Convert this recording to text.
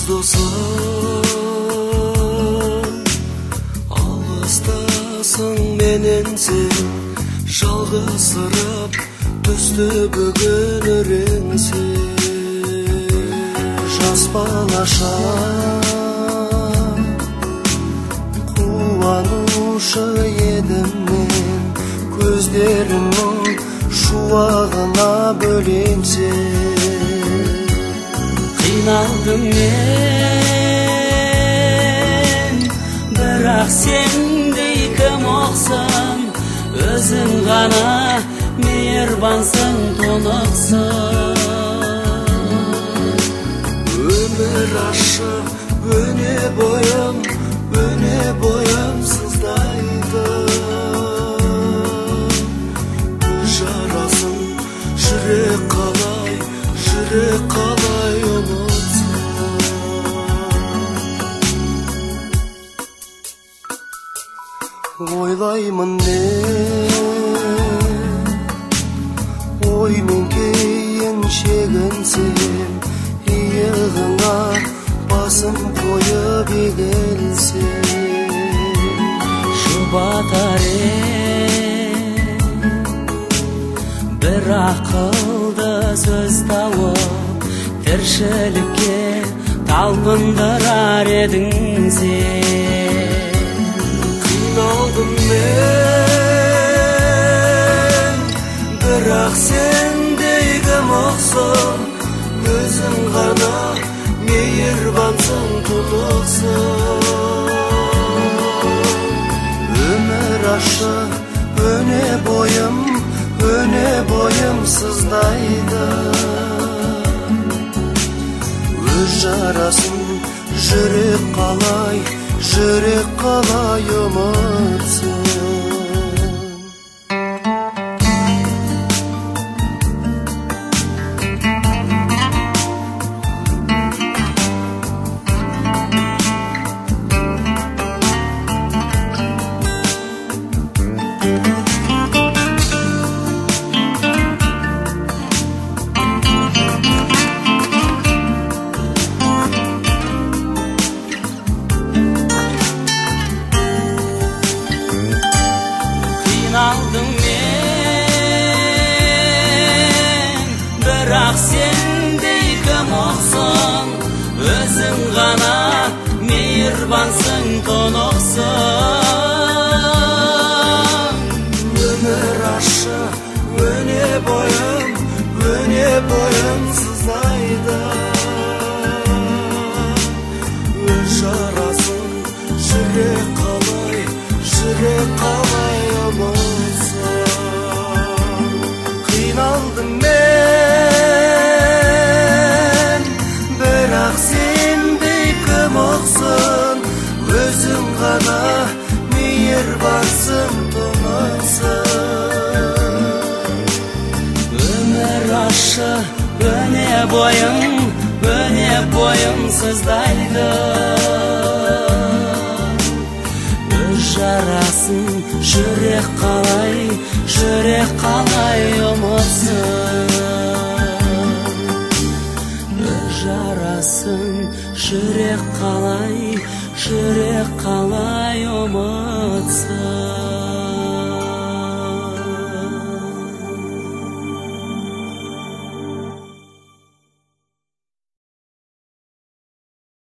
досым, алыстасың менен сен, жалғызсырап түсті бүгін өреңсен. Жас балаша қуанушы едім мен, көздеріңнің шуағына бөленсем. Қиналдым мен, бірақ сендей кім оқсын, өзің ғана мейірбансың, тұнықсың. Өмір ашып өне бойым сыздайды. Көз жарасын жүрек қалай ұмытсын. Ойлаймын мен, оймен кейін шегінсем, иығыңа басым қойып егілсем. Жұбатар бір ақылды сөз тауып, тіршілікке талпындырар едің сен. Қиналдым мен, бірақ сендей кім оқсын, өзің ғана мейірбансың, тұнықсың. Өмір ашып өне бойым сыздайды. Өз жарасын жүрек қалай ұмытсын. Қиналдым мен, бірақ сендей кім оқсын, өзің ғана мейірбансың, тұнықсың. Өмір ашып өне бойым сыздайды. Өз жарасын жүрек қалай ұмытсын. Қиналдым мен, бірақ сендей кім оқсын, өзің ғана мейірбансың, тұнықсың. Өмір ашып өне бойым сыздайды. Жарасын жүрек қалай ұмытсын. Жарасын жүрек қалай ұмытсын.